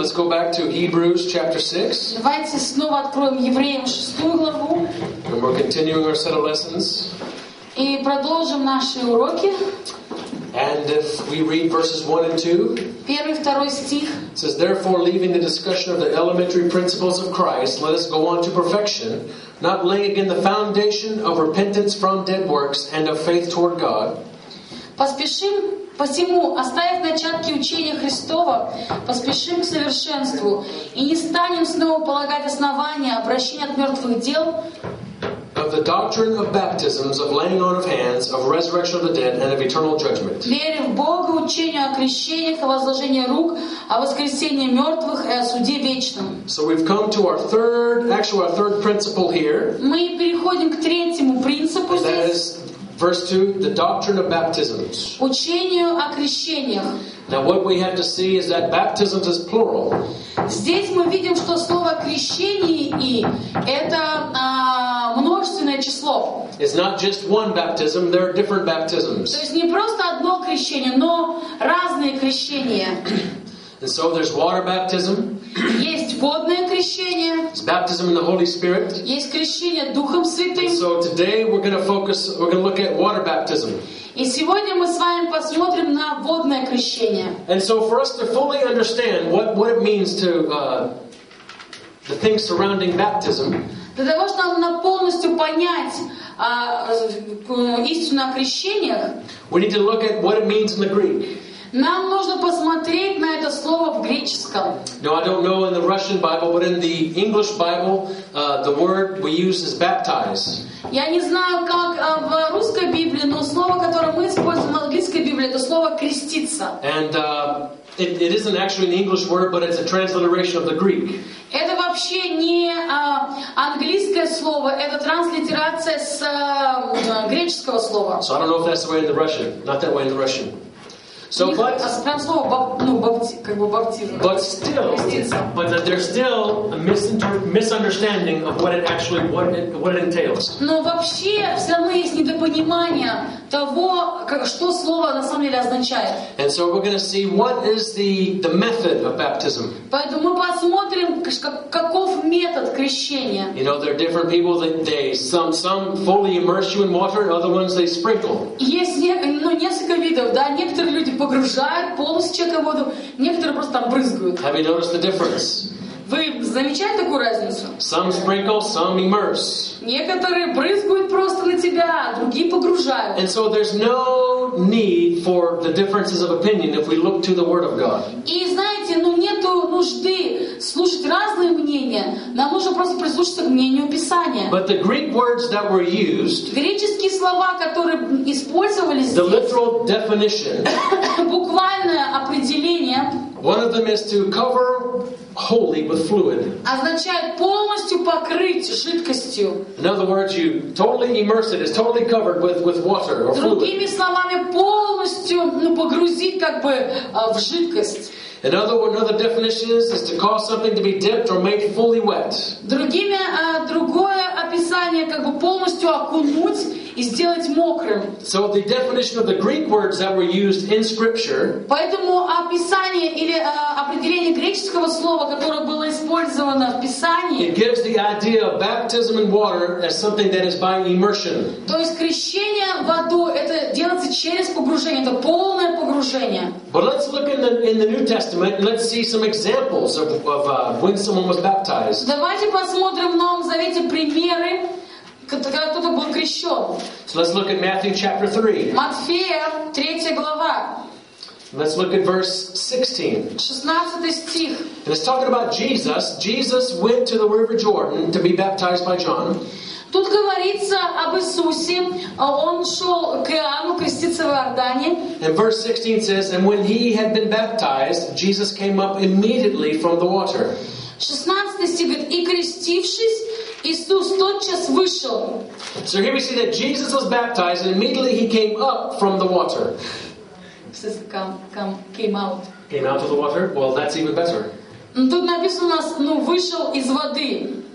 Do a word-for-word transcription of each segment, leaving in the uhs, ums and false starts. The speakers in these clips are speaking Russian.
let's go back to Hebrews chapter six. Давайте снова откроем Евреям шестую главу. And we're continuing our set of lessons. И продолжим наши уроки. And if we read verses one and two, Первый, второй стих. it says, "Therefore, leaving the discussion of the elementary principles of Christ, let us go on to perfection, not laying again the foundation of repentance from dead works and of faith toward God." Поспешим, посему, оставив начатки учения Христова, поспешим к совершенству, и не станем снова полагать основания обращения от мертвых дел, Of the doctrine of baptisms, of laying on of hands, of resurrection of the dead, and of eternal judgment. вере в Бога, учению о крещениях, о возложении рук, о воскресении мертвых и о суде вечном. So we've come to our third, actually our third principle here. Мы переходим к третьему принципу And that здесь, is verse two, the doctrine of baptisms. учению о крещениях. Now what we have to see is that baptisms is plural. Здесь мы видим, что слово «крещение» и это а, множественное число. It's not just one baptism, there are different То baptisms. есть не просто одно крещение, но разные крещения. And so there's water baptism, Есть водное крещение, there's baptism in the Holy Spirit. есть крещение Духом Святым. And so today we're going to focus, we're going to look at water baptism. И сегодня мы с вами посмотрим на водное крещение. And so for us to fully understand what, what it means to, uh, the things surrounding baptism, Для того, чтобы нам полностью понять а, истину о крещениях, we need to look at what it means in the Greek. нам нужно посмотреть на это слово в греческом. Now, I don't know in the Russian Bible, but in the English Bible, uh, the word we use is baptize. Я не знаю, как а, в русской Библии, но слово, которое мы используем в английской Библии, это слово «креститься». And uh, it, it isn't actually an English word, but it's a transliteration of the Greek. Это вообще не а, английское слово, это транслитерация с а, греческого слова. So I don't know if that's the way in the Russian. Not that way in the Russian. So, Не- but, а прям слово бап- ну, бапти- как бы баптизм. but still, Креститься. but there's still a misinter- misunderstanding of what it actually, what it, what it entails. Но вообще все равно есть недопонимание того, как, что слово на самом деле означает. And so we're going to see what is the, the method of baptism. Поэтому мы посмотрим, как- каков метод крещения. You know, there are different people that they, some, some fully immerse you in water, other ones they sprinkle. Есть не- ну, несколько видов, да, некоторые люди погружают полностью человека в воду, некоторые просто там брызгают. Have you noticed the difference? Вы замечаете такую разницу? Some sprinkle, some immerse. Некоторые брызгают просто на тебя, а другие погружают. And so there's no need for the differences of opinion if we look to the Word of God. И знаете, ну нету нужды слушать разные мнения, нам нужно просто прислушаться к мнению Писания. But the Greek words that were used, Греческие слова, которые использовались the здесь, literal definition, буквальное определение, one of them is to cover wholly with fluid. означает полностью покрыть жидкостью. In other words, you totally immerse it, it's totally covered with, with water or fluid. Другими словами, полностью ну, погрузить как бы а, в жидкость. Another, another definition is, is to cause something to be dipped or made fully wet. Другими, а, другое описание как бы полностью окунуть и сделать мокрым. So the definition of the Greek words that were used in Scripture, Поэтому описание или а, определение греческого слова, которое было использовано в Писании, it gives the idea of baptism in water as something that is by immersion. то есть крещение водой, это делается через погружение, это полное погружение. But let's look in the in the New Testament and let's see some examples of, of uh, when someone was baptized. Давайте посмотрим в Новом Завете примеры, когда кто-то был крещен. So let's look at Matthew chapter three. Матфея, третья глава, Let's look at verse sixteen. шестнадцатый стих. And it's talking about Jesus. Jesus went to the river Jordan to be baptized by John. Тут говорится об Иисусе, он шел к Иоанну креститься в Иордане. And verse sixteen says, "And when he had been baptized, Jesus came up immediately from the water." шестнадцатый стих говорит, и крестившись, Иисус тотчас вышел. So here we see that Jesus was baptized and immediately he came up from the water. Come, come, came out. Came out of the water? Well, that's even better. Тут написано у нас, ну, вышел из воды.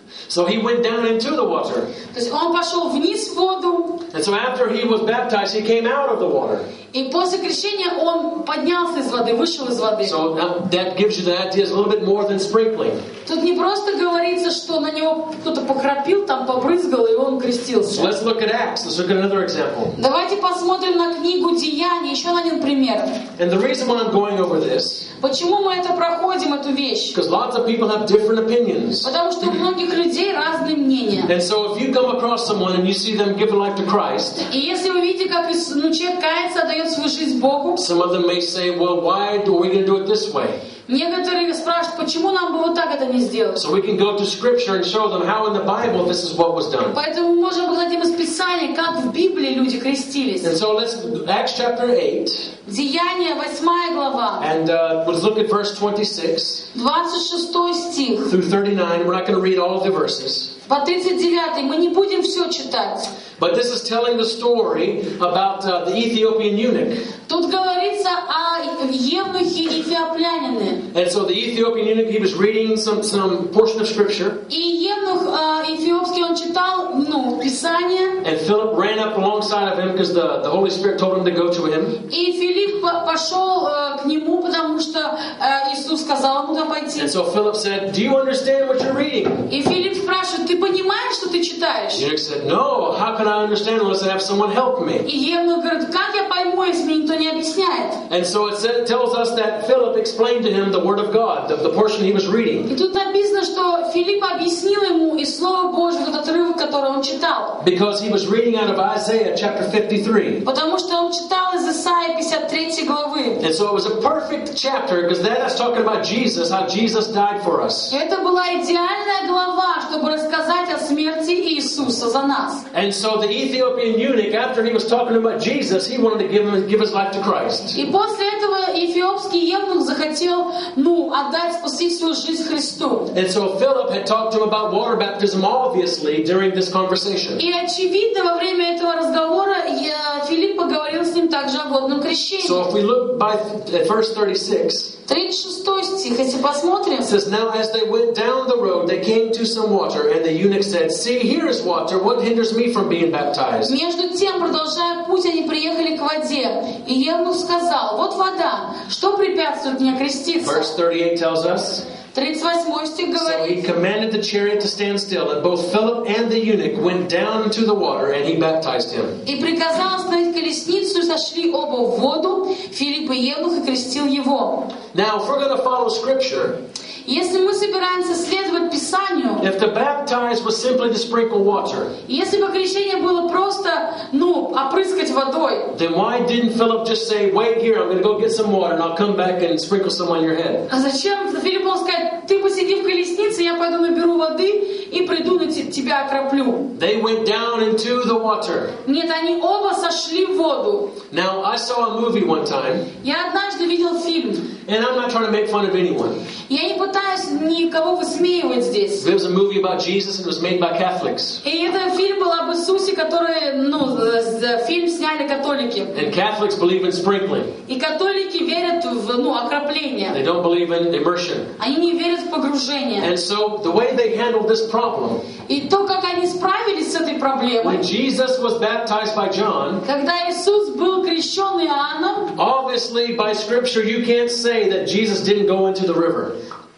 So he went down into the water. То есть он пошел вниз в воду, And so after he was baptized, he came out of the water. и после крещения он поднялся из воды, вышел из воды. So now that gives you the idea it's a little bit more than sprinkling. Тут не просто говорится, что на него кто-то похрапил, там побрызгал, и он So крестился. let's look at Acts. Let's look at another example. Давайте посмотрим на книгу Деяний, еще на один пример. And the reason why I'm going over this, Почему мы это проходим, эту вещь? because lots of people have different opinions. Потому что у многих людей разные мнения. And so if you come across someone and you see them give their life to Christ, И если вы видите, как ну, человек кается, отдает свою жизнь Богу, some of them may say, well, why are we going to do it this way? некоторые спрашивают, почему нам бы вот так это не сделать? So we can go to Scripture and show them how in the Bible this is what was done. Поэтому мы можем показать им из Писания, как в Библии люди крестились. And so let's, Acts chapter eight, Деяния, восьмая глава, and uh, let's look at verse twenty-six двадцать шестой стих, through thirty-nine. We're not going to read all of the verses. по тридцать девятый. Мы не будем все читать. But this is telling the story about uh, the Ethiopian eunuch. Тут говорится о евнухе эфиоплянине. And so the Ethiopian eunuch, he was reading some, some portion of Scripture, И евнух э, эфиопский, он читал, ну, Писание. and Philip ran up alongside of him because the, the Holy Spirit told him to go to him. И Филипп по- пошел э, к нему, потому что э, Иисус сказал ему туда пойти. And so Philip said, do you understand what you're reading? И Филипп спрашивает, ты понимаешь, что ты читаешь? The eunuch said, no, how can I understand unless I have someone help me? И евнух говорит, как я пойму, если мне никто не объясняет? And so it said, tells us that Philip explained to him the Word of God, the, the portion he was reading. И тут написано, что Филипп объяснил ему из Слова Божьего этот отрывок, который он читал. Because he was reading out of Isaiah chapter fifty-three. Потому что он читал из Исаии пятьдесят третьей главы. And so it was a perfect chapter because that's talking about Jesus, how Jesus died for us. И это была идеальная глава, чтобы рассказать о смерти Иисуса за нас. And so the Ethiopian eunuch, after he was talking about Jesus, he wanted to give him give his life to Christ. И после этого эфиопский евнух захотел, ну, отдать, спасти свою жизнь Христу. And so Philip had talked to him about water baptism, obviously, during this conversation. И очевидно, во время этого разговора я, Филипп поговорил с ним также о водном крещении. So if we look by at verse thirty-six, тридцать шестой стих, если посмотрим. it says, now as they went down the road, they came to some water, and the eunuch said, see, here is water, what hinders me from being baptized? Между тем, продолжая путь, они приехали к воде. И евнух сказал, вот вода, что препятствует мне креститься? Verse thirty-eight tells us, тридцать восьмой стих so he говорит, commanded the chariot to stand still, and both Philip and the eunuch went down into the water, and he baptized him. и приказал остановить колесницу, и сошли оба в воду, Филипп и евнух, и крестил его. Now, if we're going to follow Scripture, Если мы собираемся следовать Писанию, if to baptize was simply to sprinkle water, если бы крещение было просто, ну, опрыскать водой, then why didn't Philip just say, wait here, I'm going to go get some water, and I'll come back and sprinkle some on your head? а зачем Филиппу сказать, ты посиди в колеснице, я пойду наберу воды и приду на те- тебя окроплю? They went down into the water. Нет, они оба сошли в воду. Now, I saw a movie one time, Я однажды видел фильм. and I'm not trying to make fun of anyone. Я не пытаюсь никого высмеивать здесь. There was a movie about Jesus, and it was made by Catholics. И это фильм был об Иисусе, который, ну, з- фильм сняли католики. And Catholics believe in sprinkling. И католики верят в, ну, окропление. They don't believe in immersion. Они не верят в погружение. And so, the way they handled this problem, И то, как они справились с этой проблемой, when Jesus was baptized by John, когда Иисус был крещен Иоанном, obviously, by Scripture, you can't say that Jesus didn't go into the river.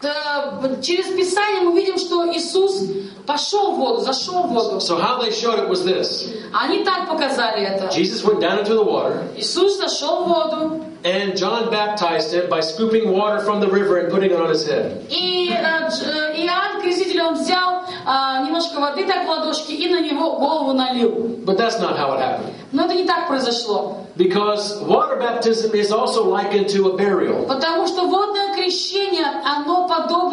то через Писание мы видим, что Иисус пошел в воду, зашел в воду. So how they showed it was this. Они так показали это. Jesus went down into the water, Иисус зашел в воду, and John baptized him by scooping water from the river and putting it on his head. и э, Дж- э, Иоанн Креститель, он взял э, немножко воды так в ладошки и на него голову налил. But that's not how it happened. Но это не так произошло. Because water baptism is also likened to a burial. Потому что водное крещение, оно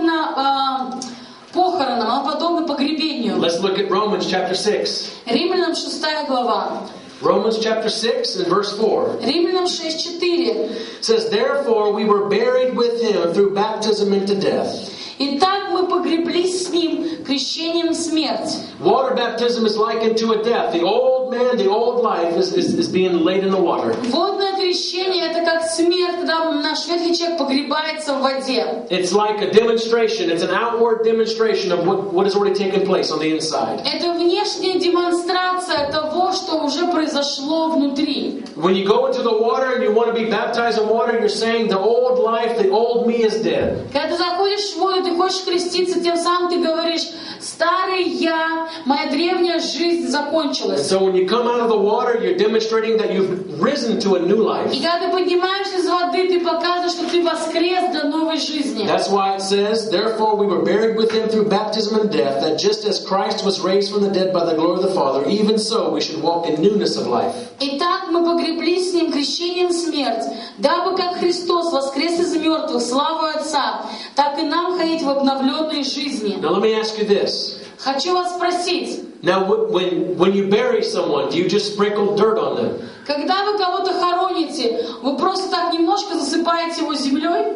подобно э, похоронам, оно подобно погребению. Let's look at Romans chapter six. Римлянам шестая глава. Romans chapter six and verse four. Римлянам шесть четыре. Says, therefore we were buried with him through baptism into death. Итак, мы погреблись с ним крещением в смерть. Water baptism is likened to a death. The old old man, the old life is, is, is being laid in the water. Водное крещение — это как смерть, когда наш ветхий человек погребается в воде. It's like a demonstration. It's an outward demonstration of what, what has already taken place on the inside. Это внешняя демонстрация того, что уже произошло внутри. When you go into the water and you want to be baptized in water, you're saying the old life, the old me is dead. Когда ты заходишь в воду, ты хочешь креститься, тем самым ты говоришь: старый я, моя древняя жизнь закончилась. And so when you come out of the water, you're demonstrating that you've risen to a new life. И когда ты поднимаешься из воды, ты показываешь, что ты воскрес для новой жизни. That's why it says, therefore we were buried with him through baptism and death, that just as Christ was raised from the dead by the glory of the Father, even so we should walk in newness of life. Итак, мы погреблись с ним крещением в смерть, дабы как Христос воскрес из мертвых славой Отца, так и нам ходить в обновленной жизни. Now let me ask you this. Хочу вас спросить. Now when, when you bury someone, do you just sprinkle dirt on them? Когда вы кого-то хороните, вы просто так немножко засыпаете его землей?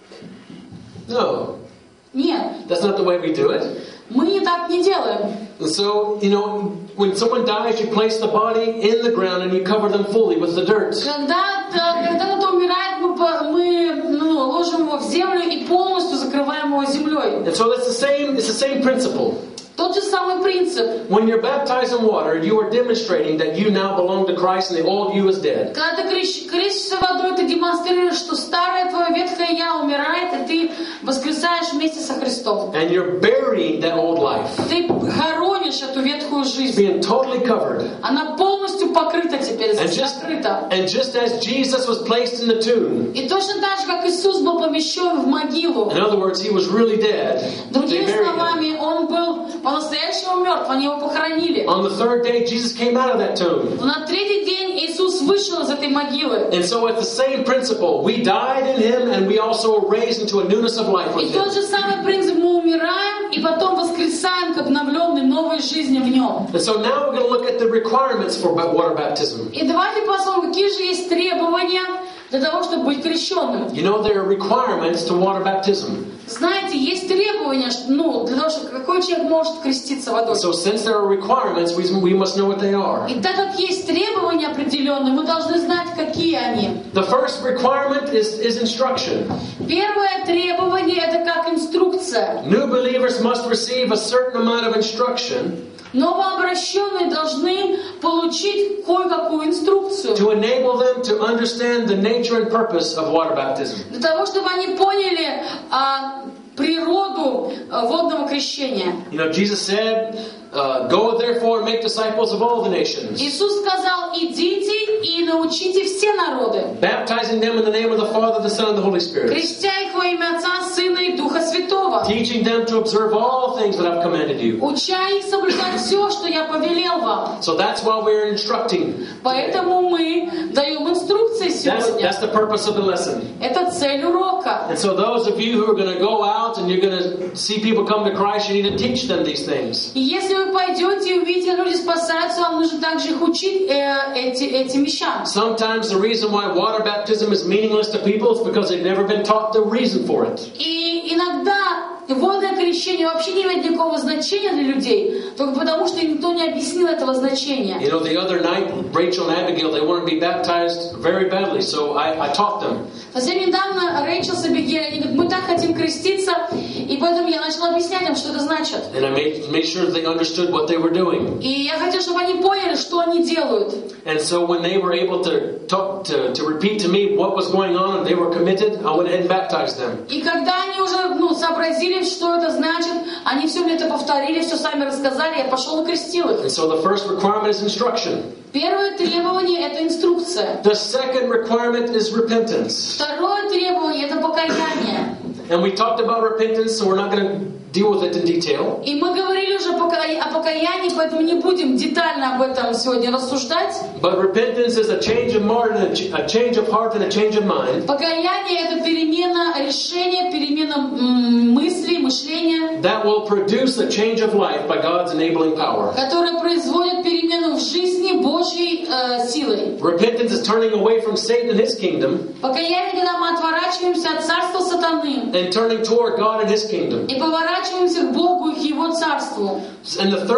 No. Нет. That's not the way we do it. Мы не так не делаем. And so, you know, when someone dies, you place the body in the ground and you cover them fully with the dirt. Когда, когда кто-то умирает, мы, мы ну, ложим его в землю и полностью закрываем его землей. And so that's the same, it's the same principle. Тот же самый принцип. When you're baptized in water, you are demonstrating that you now belong to Christ and the old you is dead. Когда ты крестишься водой, ты демонстрируешь, что старое твое ветхое я умирает, и ты воскресаешь вместе со Христом. And you're burying that old life. Ты хоронишь эту ветхую It's жизнь. being totally covered. Она полностью покрыта теперь, And just, закрыта. and just as Jesus was placed in the tomb, И точно так же, как Иисус был помещен в могилу. in other words, he was really dead. Другими They buried him. словами, он был по-настоящему мертв, они его похоронили. On the third day, Jesus came out of that tomb. Но на третий день Иисус вышел из этой могилы. And so at the same principle, we died in him and we also are raised into a newness of life И with тот him. же самый принцип: мы умираем и потом воскресаем к обновленной новой жизни в нем. And so now we're going to look at the requirements for water baptism. И давайте посмотрим, какие же есть требования для того, чтобы быть крещенным. You know, there are requirements to water baptism. Знаете, есть требования, ну, для того, чтобы какой человек может креститься водой. So since there are requirements, we, we must know what they are. И так как есть требования определенные, мы должны знать, какие они. The first requirement is, is instruction. Первое требование — это как инструкция. New believers must receive a certain amount of instruction Новообращенные должны получить кое-какую инструкцию to enable them to understand the nature and purpose of water baptism. для того, чтобы они поняли а, природу а, водного крещения. You know, Jesus said, uh, "Go therefore and make disciples of all the nations, Иисус сказал: идите и научите все народы, baptizing them in the name of the Father, the Son, and the Holy Spirit, крестя их во имя Отца, Сына и Духа Святого, teaching them to observe all things that I've commanded you." уча их соблюдать все, что я повелел вам. So that's why we're instructing. Поэтому мы даем инструкции That's, сегодня. that's the purpose of the lesson. Это цель урока. And so those of you who are going to go out and you're going to see people come to Christ, you need to teach them these things. И если вы пойдете и увидите, люди спасаются, вам нужно также их учить э, эти, этим вещам. Sometimes the reason why water baptism is meaningless to people is because they've never been taught the reason for it. И иногда водное крещение вообще не имеет никакого значения для людей, только потому, что никто не объяснил этого значения. You know, the other night, Rachel and Abigail, they wanted to be baptized very badly, so I, I taught them. Совсем недавно Рэйчел с Абигейль, они говорят: мы так хотим креститься, и поэтому я начала объяснять им, что это значит. And I made, made sure that they understood what they were doing. И я хотела, чтобы они поняли, что они делают. And so when they were able to talk, to, to repeat to me what was going on and they were committed, I went ahead and baptized them. И когда они уже ну, сообразили, что это значит, они все мне это повторили, все сами рассказали, я пошел и крестил их. And so the first requirement is instruction. Первое требование — это инструкция. The second requirement is repentance. Второе требование — это покаяние. And we talked about repentance, so we're not going to deal with it in detail. И мы говорили уже о покаянии, поэтому не будем детально об этом сегодня рассуждать. But repentance is a change of heart and a change of heart and a change of mind. Покаяние — это перемена решения, перемена м, мыслей, мышления, That will produce a change of life by God's enabling power. которая производит перемену в жизни Божьей э, силой. Repentance is turning away from Satan and his kingdom Покаяние, когда мы отворачиваемся от царства сатаны and turning toward God and his kingdom. и поворачиваемся к Богу и к Его царству. And the third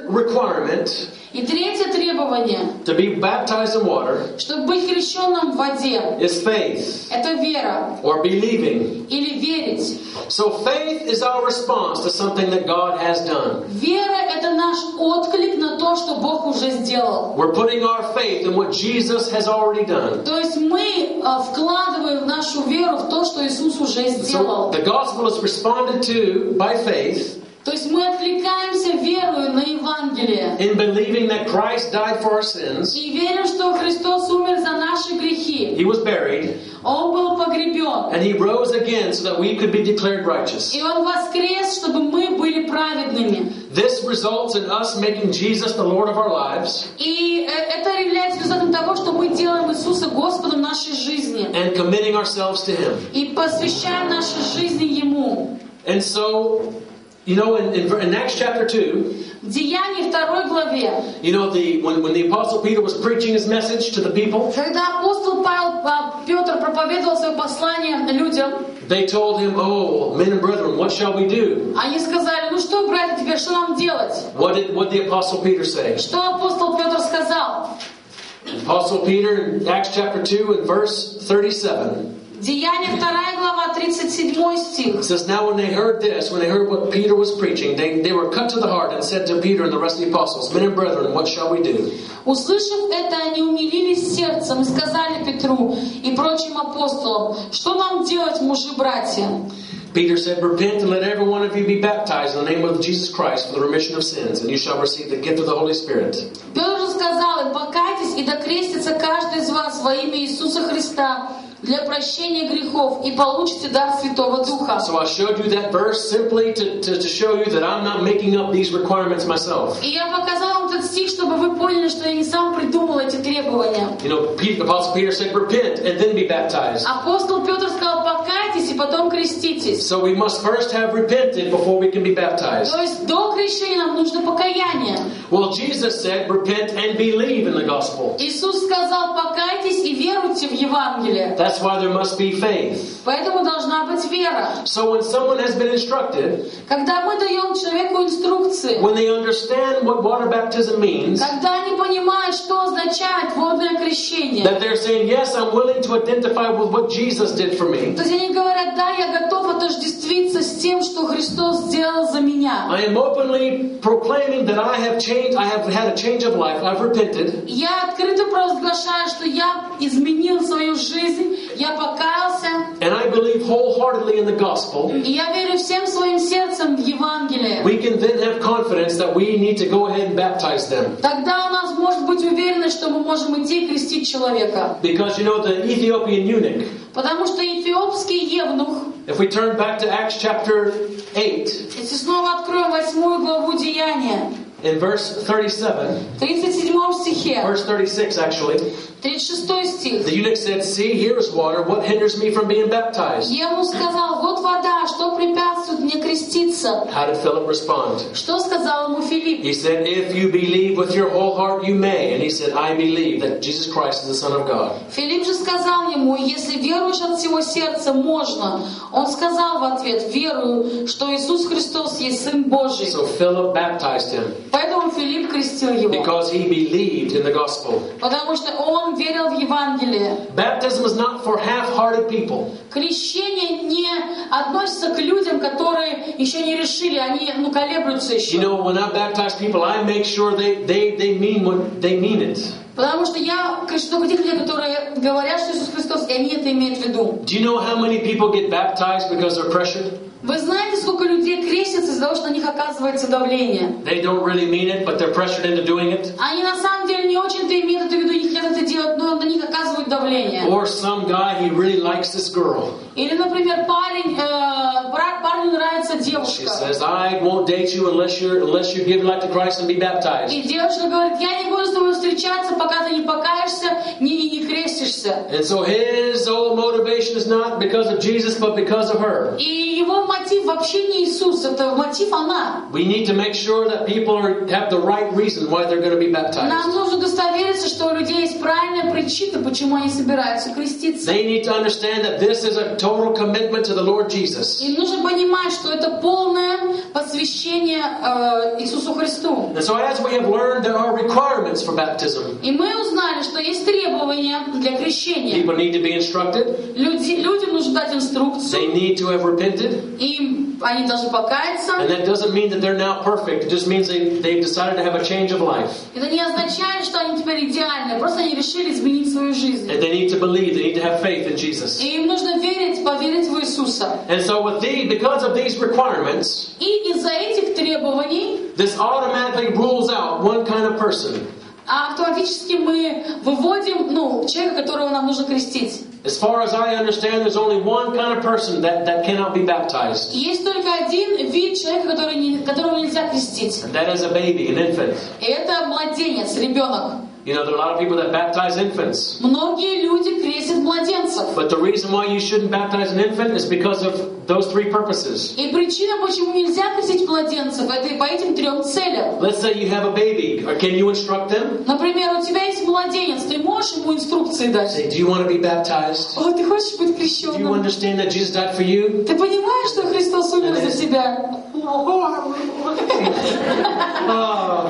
requirement, И третье требование, to be baptized in water, чтобы быть крещенным в воде, is faith, это вера or believing. или верить. So faith is our response to something that God has done. Вера — это наш отклик на то, что Бог уже сделал. We're putting our faith in what Jesus has already done. То есть мы а, вкладываем нашу веру в то, что Иисус уже So сделал. the gospel is responded to by faith То есть мы откликаемся верою на Евангелие in believing that Christ died for our sins. и верим, что Христос умер за наши грехи. He was buried, Он был погребен. and He rose again so that we could be declared righteous. И Он воскрес, чтобы мы были праведными. This results in us making Jesus the Lord of our lives И э, это является результатом того, что мы делаем Иисуса Господом нашей жизни. and committing ourselves to Him. И посвящаем наши жизни Ему. And so, you know, in, in, in Acts chapter two, В Деянии второй главе, you know, the when, when the Apostle Peter was preaching his message to the people, когда апостол Павел, а, Петр проповедовал свое послание людям, they told him, "Oh, men and brethren, what shall we do?" они сказали: ну что, братья, теперь что нам делать? What did what did the Apostle Peter say? Что апостол Петр сказал? Apostle Peter in Acts chapter two and verse thirty-seven. Деяние вторая глава, тридцать седьмой стих. It says, now when they heard this, when they heard what Peter was preaching, they, they were cut to the heart and said to Peter and the rest of the apostles, "Men and brethren, what shall we do?" Услышав это, они умилились сердцем и сказали Петру и прочим апостолам: что нам делать, мужи-братья? Peter said, "Repent and let every one of you be baptized in the name of Jesus Christ for the remission of sins, and you shall receive the gift of the Holy Spirit." Петр же сказал им: покайтесь и докрестится каждый из вас во имя Иисуса Христа для прощения грехов, и получите дар Святого Духа. So I showed you that verse simply to, to, to show you that I'm not making up these requirements myself. И я показала вам этот стих, чтобы вы поняли, что я не сам придумал эти требования. You know, Peter, the Apostle Peter said, "Repent and then be baptized." Апостол Петр сказал: покайтесь и потом креститесь. So we must first have repented before we can be baptized. То есть до крещения нам нужно покаяние. Well, Jesus said, "Repent and believe in the gospel." Иисус сказал: покайтесь и веруйте в Евангелие. That's why there must be faith. Поэтому должна быть вера. So when someone has been instructed, Когда мы даем человеку инструкции, when they understand what water baptism means, когда они понимают, что означает водное крещение, that they're saying, "Yes, I'm willing to identify with what Jesus did for me. то есть они говорят: да, я готов отождествиться с тем, что Христос сделал за меня. I am openly proclaiming that I have changed, I have had a change of life, I've repented, Я открыто провозглашаю, что я изменил свою жизнь, я покаялся, and I believe wholeheartedly in the gospel." и я верю всем своим сердцем в Евангелие. We can then have confidence that we need to go ahead and baptize them. Тогда у нас может быть уверенность, что мы можем идти и крестить человека. Because, you know, the Ethiopian eunuch, Потому что эфиопский евнух, if we turn back to Acts chapter eight, если снова откроем восьмую главу Деяния, in verse thirty-seven, в тридцать седьмом стихе, verse thirty-six actually, тридцать шестой стих, the eunuch said, "See, here is water, what hinders me from being baptized?" Евнух сказал: вот вода, что препятствует мне креститься? How did Philip respond? Что сказал ему Филипп? He said, "If you believe with your whole heart, you may." And he said, "I believe that Jesus Christ is the Son of God." Филипп же сказал ему: если веруешь от всего сердца, можно. Он сказал в ответ: верую, что Иисус Христос есть Сын Божий. So Philip baptized him Поэтому Филипп крестил его. because he believed in the gospel. Потому что он верил в Евангелие. Baptism is not for half-hearted people. Крещение не относится к людям, которые еще не решили, они ну, колеблются еще. You know, when I baptize people, I make sure they, they, they mean what they mean it. Потому что я крещу только тех людей, которые говорят, что Иисус Христос, и они это имеют в виду. Do you know how many people get baptized because they're pressured? Вы знаете, сколько людей крестятся из-за того, что на них оказывается давление? They don't really mean it, but they're pressured into doing it. Они на самом деле не очень-то имеют это в виду, не хотят это делать, но на них оказывают давление. Or some guy, he really likes this girl. Или, например, парень, э, брат, парню нравится She девушка. says, "I won't date you unless you're unless you give your life to Christ and be baptized." И девушка говорит: я не буду с тобой встречаться, пока ты не покаешься, не, не крестишься. And so his whole motivation is not because of Jesus, but because of her. И его мотив вообще не Иисус, это мотив мотив она. We need to make sure that people are, have the right reason why they're going to be Нам baptized. нужно удостовериться, что у людей есть правильная причина, почему они собираются креститься. They need to understand that this is a total commitment to the Lord Jesus. Им нужно понимать, что это полное посвящение э, Иисусу Христу. And so as we have learned, there are requirements for baptism. И мы узнали, что есть требования для крещения. People need to be instructed. Люди, людям нужно дать They инструкцию, need to have repented. им они должны покаяться. And that doesn't mean that they're now perfect. It just means they, they've decided to have a change of life. Это не означает, что они теперь идеальны, просто они решили изменить свою жизнь. And they need to believe. They need to have faith in Jesus. И им нужно верить, поверить в Иисуса. And so with the, because of these requirements, И из-за этих требований this automatically rules out one kind of person. автоматически мы выводим, ну, человека, которого нам нужно крестить. As far as I understand, there's only one kind of person that, that cannot be baptized. Есть только один вид человека, который не, которого нельзя крестить. And that is a baby, an infant. И это младенец, ребенок. You know, there are a lot of people that baptize infants. Многие люди крестят младенцев. But the reason why you shouldn't baptize an infant is because of those three purposes. И причина, почему нельзя крестить младенцев, это и по этим трем целям. Let's say you have a baby. Or can you instruct them? Например, у тебя есть младенец, ты можешь ему инструкции дать? Say, do you want to be baptized? О, ты хочешь быть Do you крещенным? understand that Jesus died for you? Ты понимаешь, что Христос умер за себя? Oh,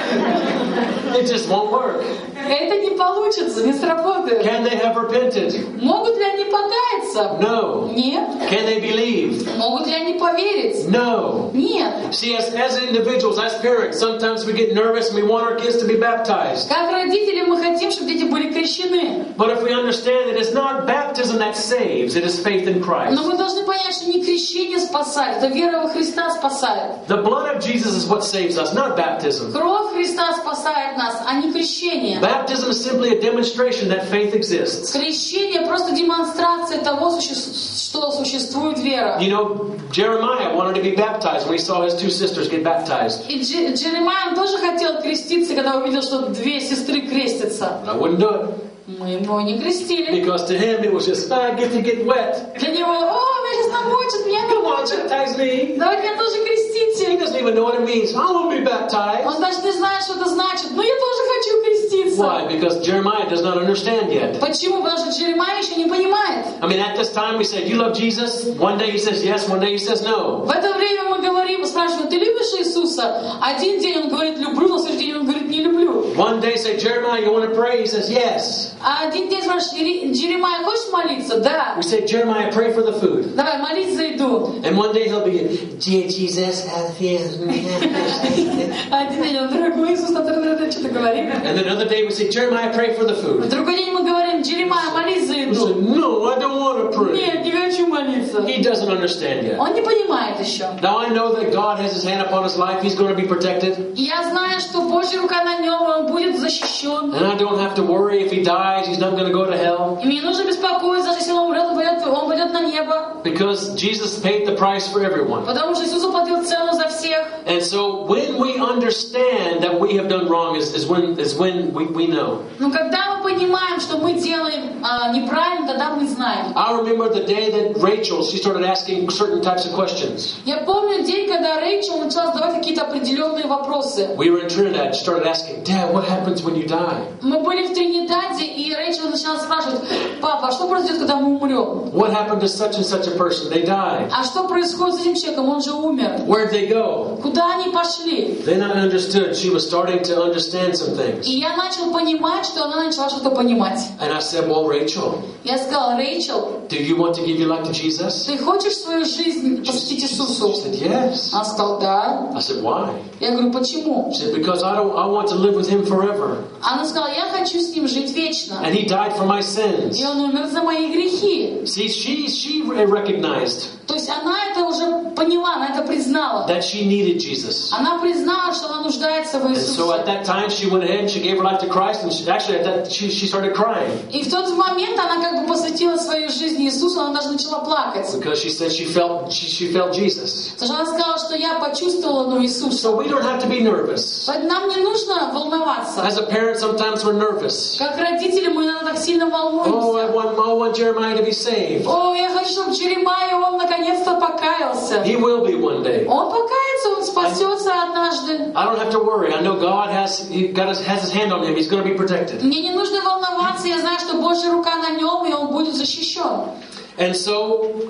it just won't work. Это не получится, не сработает. Can they have repented? Могут ли они покаяться? No. Нет. Can they believe? Могут ли они поверить? No. Нет. See, as, as individuals, as parents, sometimes we get nervous and we want our kids to be baptized. Как родители мы хотим, чтобы дети были крещены. But if we understand that it's not baptism that saves, it is faith in Christ. Но мы должны понять, что не крещение спасает, это вера во Христа спасает. The blood of Jesus is what saves us, not baptism. Кровь Христа спасает нас, а не крещение. Baptism is simply a demonstration that faith exists. Крещение просто демонстрация того, что существует вера. You know, Jeremiah wanted to be baptized when he saw his two sisters get baptized. И Джеремия тоже хотел креститься, когда увидел, что две сестры крестятся. I wouldn't do it. Мы его не крестили. Because to him it was just, I get to get wet. Для него, о, меня сейчас намочат, меня Come on, намочат. baptize me. Давайте меня тоже He крестите. doesn't even know what it means. I want to be baptized. Он даже не знает, что это значит. Но я тоже хочу креститься. Why? Because Jeremiah does not understand yet. Почему? Потому что Джеремия еще не понимает. I mean, at this time we said, you love Jesus? One day he says yes, one day he says no. В это время мы говорим, спрашиваем, ты любишь Иисуса? Один день он говорит, люблю, на следующий день он говорит, не люблю. One day say, Jeremiah, you want to pray? He says yes. А один день спрашиваешь, Джеремия, хочешь молиться? Да. We say, Jeremiah, pray for the food. Давай, молись за еду. And one day he'll be, dear Jesus, have you... Один день он, дорогой Иисус, что-то говорит. And then another day we say, Jeremiah, pray for the В food. другой день мы говорим, Джеремия, молись за He еду. said, no, I don't want to pray. Нет, не хочу молиться. He doesn't understand yet. Он не понимает еще. Now I know that God has his hand upon his life. He's going to be protected. И я знаю, что Божья рука на нем, он будет защищен. And I don't have to worry if he dies, he's not going to go to hell. И мне нужно беспокоиться, даже если он умрет, он пойдет, он пойдет на небо. Because Jesus paid the price for everyone. Потому что Иисус заплатил цену за всех. And so when we understand that we have done wrong is, is when, is when we, we know. Но когда мы понимаем, что мы делаем а, неправильно, тогда мы знаем. I remember the day that Rachel, she started asking certain types of questions. Я помню день, когда Рэйчел начала задавать какие-то определенные вопросы. We were in Trinidad, she started asking, Dad, what happens when you die? Мы были в Тринидаде, и Рэйчел начала спрашивать, папа, а что произойдет, когда мы умрем? What happened to such and such a person? They died. А что происходит с этим человеком? Он же умер. Where'd they go? Куда они пошли? Then I understood. She was starting to understand some things. И я начал понимать, что она начала что-то понимать. And I said, well, Rachel, Я сказала, Рэйчел, do you want to give your life to Jesus? ты хочешь свою жизнь посвятить She Иисусу? said, yes. Она сказала, да. I said, why? Я говорю, почему? She said, because I don't. I want to live with him forever. Она сказала, я хочу с ним жить вечно. And he died for my sins. И он умер за мои грехи. See, she she recognized То есть она это уже поняла, она это признала. that she needed Jesus. Она признала, что она нуждается в And so at Иисусе. that time, she went ahead and she gave her life to Christ. And she, actually, at that she she started crying И в тот момент она как бы посвятила свою жизнь Иисусу, она даже начала плакать. because she said she felt she, she felt Jesus. Потому что она сказала, что я почувствовала ну, Иисуса. So we don't have to be nervous. Поэтому нам не нужно волноваться. As a parent, sometimes we're nervous. Как родители мы иногда так сильно Oh, I волнуемся. want I want Jeremiah to be saved. О, я хочу, чтобы Джеремия, он наконец-то покаялся. He will be one day. Он покается I don't have to worry. I know God has he got his, has his hand on him. He's going to be protected. Мне не нужно волноваться, я знаю, что Божья рука на нем, и он будет защищен. And so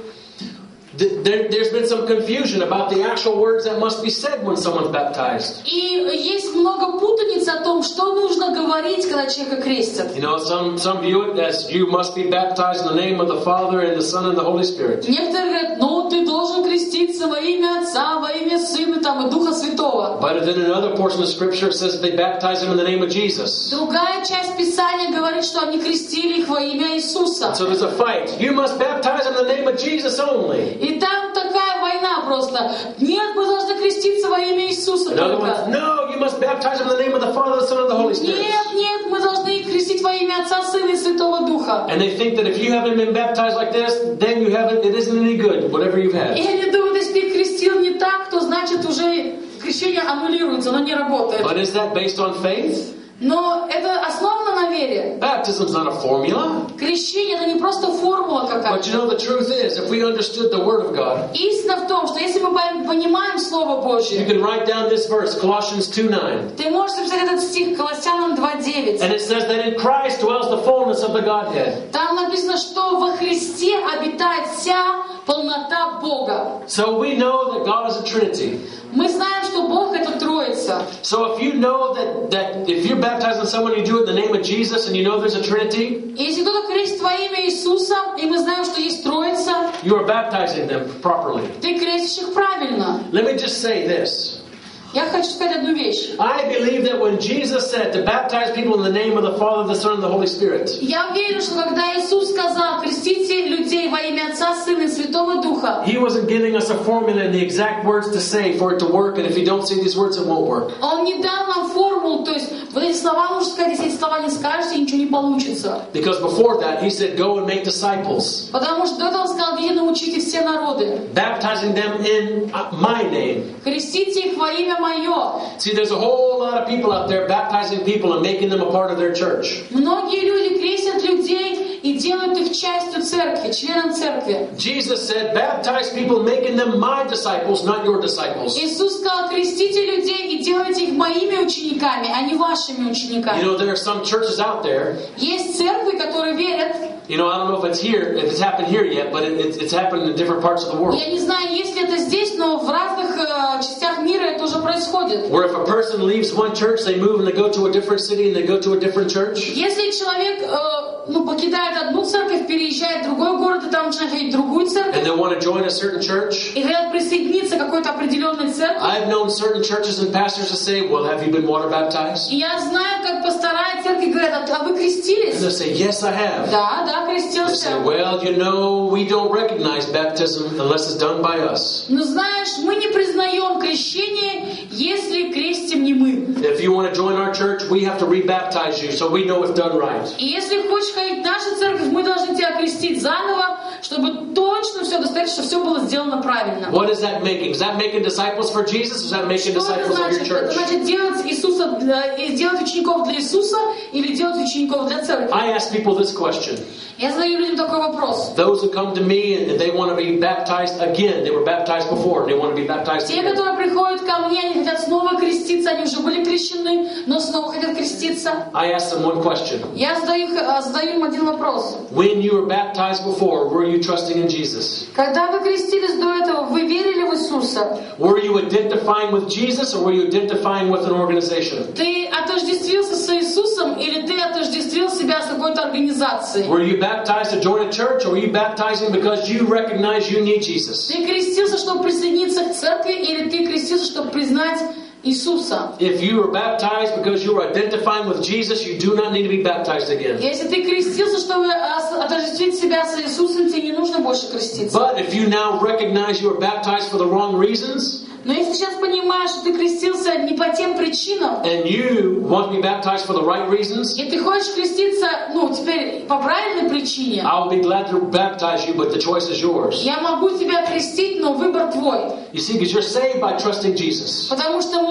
th- there, there's been some confusion about the actual words that must be said when someone's baptized. И есть много путаниц о том, что нужно говорить, когда человека крестят. You know, some some view it as you must be baptized in the name of the Father and the Son and the Holy Spirit. Некоторые говорят, ну ты должен креститься во имя Отца, во имя Сына там, и Духа Святого. But then in another portion of Scripture it says they baptize him in the name of Jesus. Другая часть Писания говорит, что они крестили их во имя Иисуса. So there's a fight. You must baptize in the name of Jesus only. И там такая война просто. Нет, мы должны креститься во имя Иисуса In other words, только. no, you must baptize him in the name of the Father, the Son, and the Holy Spirit. Нет, нет, мы должны крестить во имя Отца, Сына и Святого Духа. And they think that if you haven't been baptized like this, then you haven't. It isn't any good. Whatever you've had. И они думают, если ты крестил не так, то значит уже крещение аннулируется, оно не работает. But is that based on faith? Но это основано на вере. Baptism's not a formula. Крещение это не просто формула But какая-то. you know the truth is, if we understood the Word of God, Истина в том, что если мы понимаем Слово you Божье, can write down this verse, Colossians two nine. ты можешь написать этот стих Колоссянам два девять. And it says that in Christ dwells the fullness of the Godhead. Там написано, что во Христе обитает вся полнота Бога. So we know that God is a Trinity. Мы знаем, что Бог это Троица. So if you know that, that if you're baptizing someone, you do it in the name of Jesus, and you know there's a Trinity, И если кто-то крестит во имя Иисуса, и мы знаем, что есть Троица, you are baptizing them properly. ты крестишь их правильно. Let me just say this. Я хочу сказать одну вещь. I believe that when Jesus said to baptize people in the name of the Father, the Son, and the Holy Spirit, Я верю, что когда Иисус сказал, крестите людей во имя Отца, Сына и Святого Духа, He wasn't giving us a formula and the exact words to say for it to work, and if you don't say these words, it won't work. Он не дал нам формулу, то есть вот эти слова нужно сказать, если эти слова не скажете, ничего не получится. Because before that, He said, go and make disciples, Потому что до этого Он сказал, идите научите все народы. baptizing them in my name. Крестите их во имя Мое. See, there's a whole lot of people out there baptizing people and making them a part of their church. Многие люди крестят людей и делают их частью церкви, членом церкви. Jesus said, baptize people, making them my disciples, not your disciples. Иисус сказал, крестите людей и делайте их моими учениками, а не вашими You учениками. know, there are some churches out there, Есть церкви, которые верят. you know, I don't know if it's here, if it's happened here yet, but it, it's, it's happened in different parts of the world. Я не знаю, есть ли это здесь, но в разных э, частях мира это уже происходит. Where if a person leaves one church, they move and they go to a different city and they go to a different church. Если человек э, ну, покидает одну церковь, переезжает в другой город, и там начинает ходить в другую церковь, And they want to join a certain church. и хотят присоединиться к какой-то определенной церкви, I've known certain churches and pastors to say, well, have you been water baptized? и я знаю, как пастора церкви говорят, а вы And крестились? they'll say, yes, I have. Да, да, They крестился. say, well, you know, we don't recognize baptism unless it's done by us. Но знаешь, мы не признаем крещение, если крестим не мы. If you want to join our church, we have to rebaptize you so we know it's done right. И если хочешь ходить в нашу церковь, мы должны тебя крестить заново, чтобы точно все достаточно, что все было сделано правильно. What is that making? Is that making disciples for Jesus or is that making Что это disciples of your значит? Это church? значит делать Иисуса для, делать учеников для Иисуса или делать учеников для церкви? I ask people this question. Я задаю людям такой вопрос. Those who come to me and they want to be baptized again, they were baptized before, and they want to be baptized Те, again. которые приходят ко мне, они хотят снова креститься, они уже были крещены, но снова хотят креститься. I ask them one question. Я задаю, их- задаю им один вопрос. When you were baptized before, were you trusting in Jesus? Когда вы крестились до этого, вы верили в Иисуса? Were you identifying with Jesus or were you identifying with an organization? Ты отождествился с Иисусом или ты отождествил себя с какой-то организацией? Were you baptized to join a church or were you baptizing because you recognize you need Jesus? Ты крестился, чтобы присоединиться к церкви, или ты крестился, чтобы признать Иисуса? If you were baptized because you were identifying with Jesus, you do not need to be baptized again. Если ты крестился, чтобы ос- отождествить себя с Иисусом, тебе не нужно больше креститься. But if you now recognize you were baptized for the wrong reasons, Но если сейчас понимаешь, что ты крестился не по тем причинам, and you want to be baptized for the right reasons, и ты хочешь креститься, ну, теперь по правильной причине, I'll be glad to baptize you, but the choice is yours. я могу тебя крестить, но выбор твой. You see, because you're saved by trusting Jesus. Потому что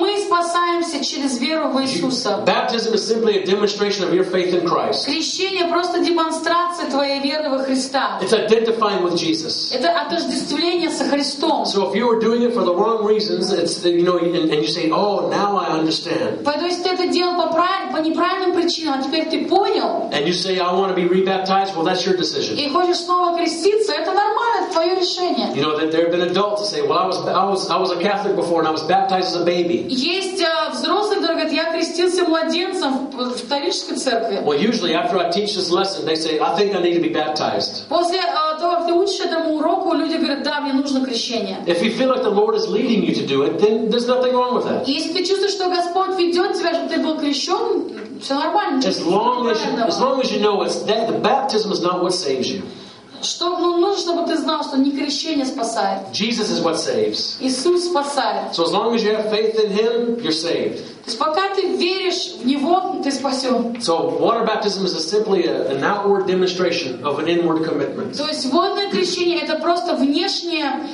мы спасаемся через веру в Иисуса. Baptism is simply a demonstration of your faith in Christ. Крещение просто демонстрация твоей веры во Христа. It's identifying with Jesus. Это отождествление со Христом. So if you were doing it for the wrong reasons, it's, you know, and, and you say, oh, now I understand. Поэтому если ты это делал по, прав... по неправильным причинам, а теперь ты понял, And you say, I want to be rebaptized, well, that's your decision. и хочешь снова креститься, это нормально, это твое решение. You know, that there have been adults that say, well, I was, I was, I was a Catholic before and I was baptized as a baby. Есть uh, взрослые, которые говорят, я крестился младенцем в католической церкви. Well, usually after I teach this lesson, they say, I think I need to be baptized. После uh, того, как ты учишь этому уроку, люди говорят, да, мне нужно крещение. If you feel like the Lord is leading you to do it, then there's nothing wrong with that. И если ты чувствуешь, что Господь ведет тебя, чтобы ты был крещен, все нормально. As long as you, as long as you know it's that the baptism is not what saves you. Что, ну, нужно, чтобы ты знал, что не крещение спасает. Jesus is what saves. Иисус спасает. So as long as you have faith in Him, you're saved. То есть пока ты веришь в Него, ты спасен. So water baptism is a simply a, an outward demonstration of an inward commitment. То есть водное крещение это просто внешнее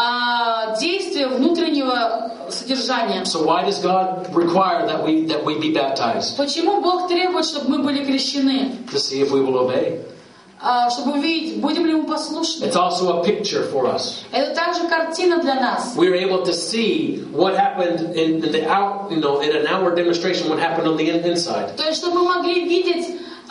а, действие внутреннего содержания. So why does God require that we that we be baptized? Почему Бог требует, чтобы мы были крещены? To see if we will obey. А, чтобы увидеть, будем ли мы послушны. It's also a picture for us. Это также картина для нас. We're able to see what happened in, in the out, you know, in an outward demonstration, what happened on the inside. То есть, чтобы мы могли видеть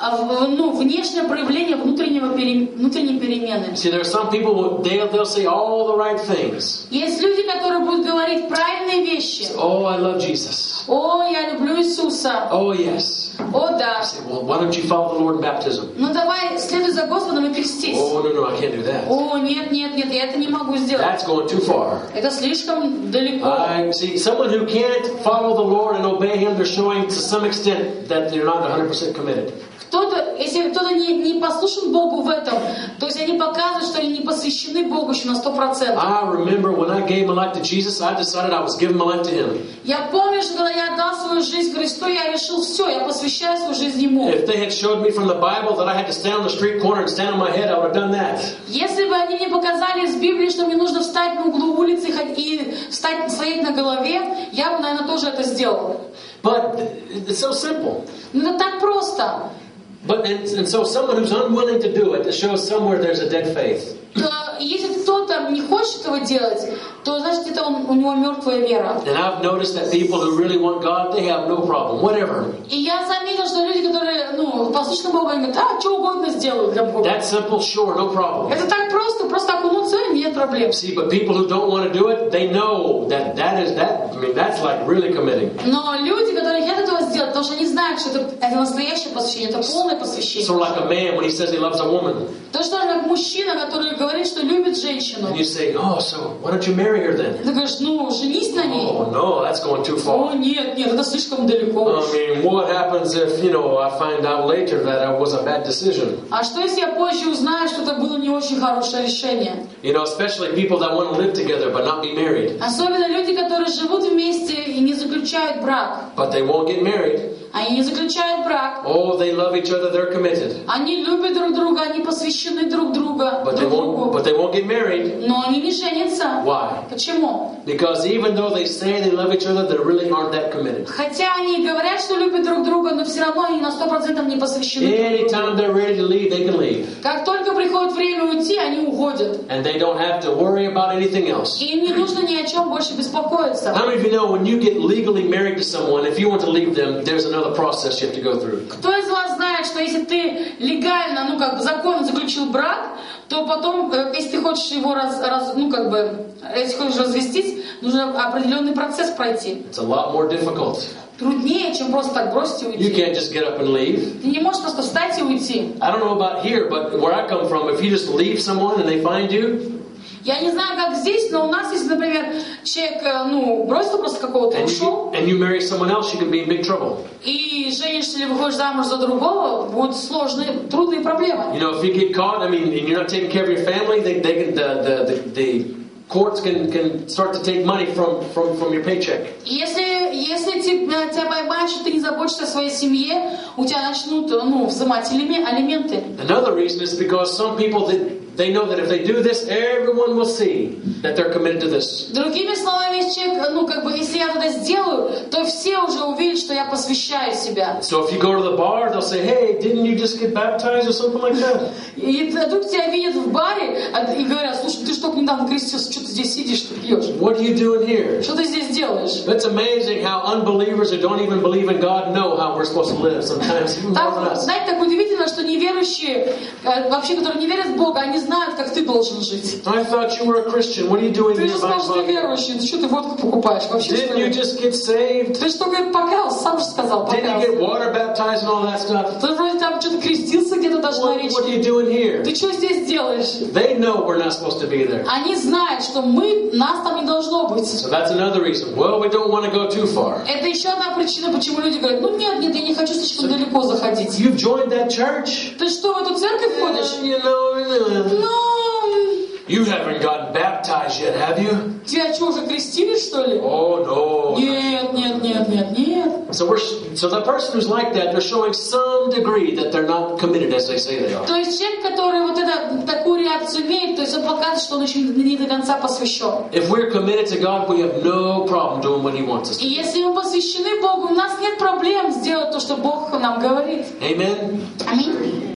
ну, внешнее проявление внутреннего пере, внутренней перемены. See, there are some people, they'll, they'll say all the right things. Есть люди, которые будут говорить правильные вещи. Oh, I love Jesus. О, я люблю Иисуса. Oh, yes. О, да. Say, well, why don't you follow the Lord in baptism? Ну давай, следуй за Господом и крестись. Oh, no, no, I can't do that. О, нет, нет, нет, я это не могу сделать. That's going too far. Это слишком далеко. I see someone who can't follow the Lord and obey Him, they're showing to some extent that they're not one hundred percent committed. Кто-то, если кто-то не, не послушен Богу в этом, то есть они показывают, что они не посвящены Богу еще на сто процентов. I remember when I gave my life to Jesus, I decided I was giving my life to Him. Я помню, что когда я отдал свою жизнь Христу, я решил, все, я посвящаю свою жизнь Ему. If they had showed me from the Bible that I had to stand on the street corner and stand on my head, I would have done that. Если бы они мне показали из Библии, что мне нужно встать на углу улицы и встать, стоять на голове, я бы, наверное, тоже это сделал. But it's so simple. Но это так просто. But and, and so someone who's unwilling to do it, it shows somewhere there's a dead faith. Если кто-то не хочет этого делать, то значит это он, у него мертвая вера. And I've noticed that people who really want God, they have no problem, whatever. И я заметил, что люди, которые, ну, послушны Богу, они говорят, а, что угодно сделают для Бога. That's simple, sure, no problem. Это так просто, просто окунуться, нет проблем. See, but people who don't want to do it, they know that that is that. I mean, that's like really committing. Но люди, которые хотят этого сделать, потому что они знают, что это, это настоящее посвящение, это полное посвящение. Sort of like a man when he says he loves a woman. То что как мужчина, который говорит, что любит женщину. And you say, oh, so why don't you marry her then? Ты говоришь, ну, женись на ней. Oh no, that's going too far. О, нет, нет, это слишком далеко. I mean, what happens if, you know, I find out later that it was a bad decision? А что если я позже узнаю, что это было не очень хорошее решение? You know, especially people that want to live together but not be married. Особенно люди, которые живут вместе и не заключают брак. But they won't get married. Они не заключают брак. Oh, they love each other, they're committed. Они любят друг друга, они посвящены друг друга, But they друг won't, другу. but they won't get married. Но они не женятся. Why? Почему? Because even though they say they love each other, they really aren't that committed. Хотя они говорят, что любят друг друга, но все равно они на сто процентов не посвящены друг другу. Anytime they're ready to leave, they can leave. Как только приходит время уйти, они уходят. And they don't have to worry about anything else. И им не нужно ни о чем больше беспокоиться. How many of you know when you get legally married to someone, if you want to leave them, there's another process you have to go through? Кто из вас знает, что если ты легально, ну как бы законно заключил брак, то потом, если ты хочешь его раз, раз, ну как бы, если хочешь развестись, нужно определенный процесс пройти. It's a lot more difficult. Труднее, чем просто так бросить и You уйти. can't just get up and leave. Ты не можешь просто встать и уйти. I don't know about here, but where I come from, if you just leave someone and they find you, Я не знаю, как здесь, но у нас, если, например, человек, ну, бросил просто какого-то, and ушел, you, and you marry someone else, you could be in big trouble. и женишься или выходишь замуж за другого, будут сложные, трудные проблемы. You know, if you get caught, I mean, and you're not taking care of your family, they, they can, the, the, the, the courts can, can start to take money from, from, from your paycheck. Если, если тебя, тебя поймают, что ты не заботишься о своей семье, у тебя начнут, ну, взимать алименты. Another reason is because some people, that they know that if they do this, everyone will see that they're committed to this. Другими словами, если человек ну, как бы, если я это сделаю, то все уже увидят, что я посвящаю себя. So if you go to the bar, they'll say, hey, didn't you just get baptized or something like that? И вдруг тебя видят в баре и говорят, слушай, ты что, недавно крестился, что ты здесь сидишь, ты пьешь? What are you doing here? Что ты здесь делаешь? It's amazing how unbelievers who don't even believe in God know how we're supposed to live sometimes, even more than Так, us. знаете, так удивительно, что неверующие, вообще, которые не верят в Бога, они знают, как ты должен жить. I thought you were a Christian. What are you doing Ты here? же сказал, что ты верующий, ты что ты водку покупаешь? Вообще, Didn't you just get saved? ты же только покаялся, сам же сказал, Didn't you покаялся. get water baptized and all that stuff? Ты вроде там что-то крестился где-то даже на What, речке. what are you doing here? Ты что здесь делаешь? They know we're not supposed to be there. Они знают, что мы, нас там не должно быть. So that's another reason. Well, we don't want to go too far. Это еще одна причина, почему люди говорят, ну нет, нет, я не хочу слишком далеко заходить. You've joined that church? Ты что, в эту церковь ходишь? You know, uh, Ну, you haven't gotten baptized yet, have you? тебя что, уже крестили, что ли? Oh, no. Нет, нет, нет, нет, нет. So we're so the person who's like that, they're showing some degree that they're not committed as they say they are. То есть человек, который вот это, такую реакцию имеет, то есть он показывает, что он еще не до конца посвящен. If we're committed to God, we have no problem doing what He wants us И to do. если мы посвящены Богу, у нас нет проблем сделать то, что Бог нам говорит. Amen? Аминь.